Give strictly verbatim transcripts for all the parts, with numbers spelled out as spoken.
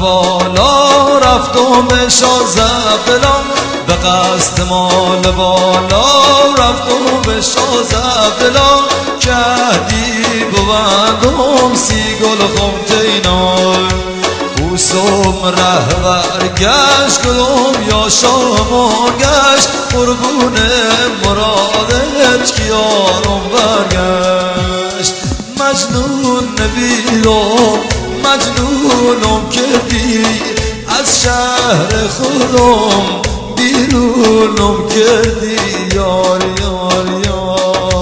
بالا رفتم به شازبدلان، به قصد مال بالا رفتم به شازبدلان. کهدی ببندم سی گل خمتینای، او سوم رهبر گشت کدوم یا شامان گشت. قربون مرادت کیارم برگشت. مجنون نبیرم مجنونم کردی، از شهر خودم بیرونم کردی یار یار یار.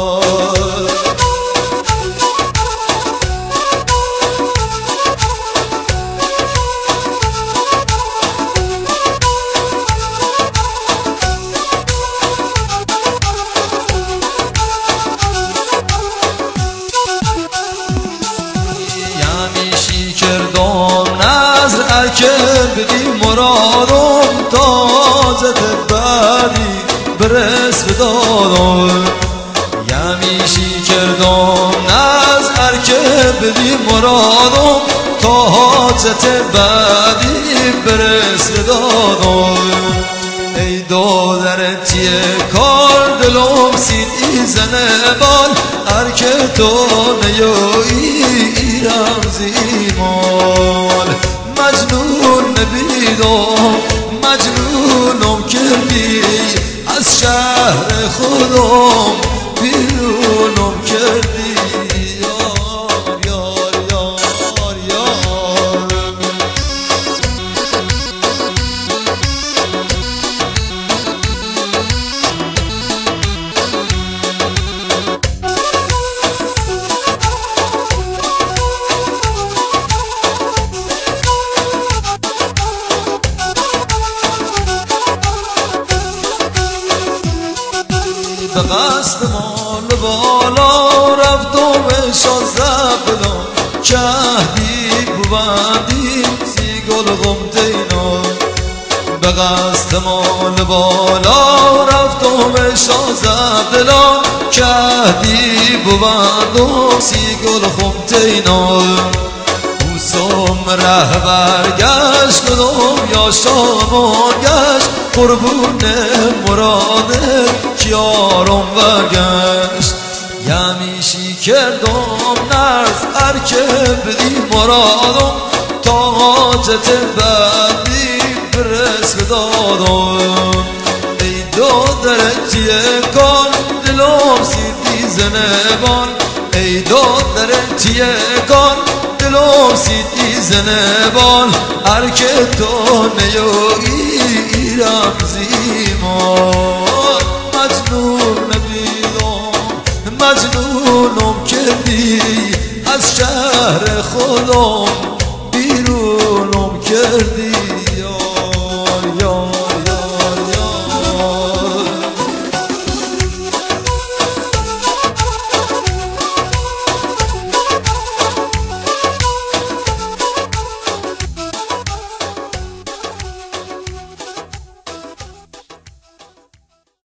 یمیشی کردم نظر که بدی مرادم، تازه بعدی برس بدادم. یمیشی کردم نظر که بدی مرادم، تازه بعدی برس بدادم. ای دادرتی کار دلم سیدی زنه بال، هر که تو نیایی ایرم زیمال. مجنون نبیدم مجنونم کردی، از شهر خودم بیرونم کردی یار یار یار یار. به قصد مال بالا رفتم به شازبدلان، کهدی ببندیم سی گل غمتینا. به قصد مال بالا رفتم به شازبدلان، کهدی ببندیم سی گل غمتینا. سوم رهبر گشت کدوم یا شامان گشت. قربون مرادت کیارم برگشت. یمیشی کردم نظر که بدی مرادم، تا حاجت بعدی برس بدادم. ای دادرتی کن دلم سیدی زنبان، ای دادرتی کن دلم سیدی زنبان. هر که تو نیایی ایرم زیمان. مجنون نبیدم مجنونم کردی، از شهر خودم بیرونم کردی.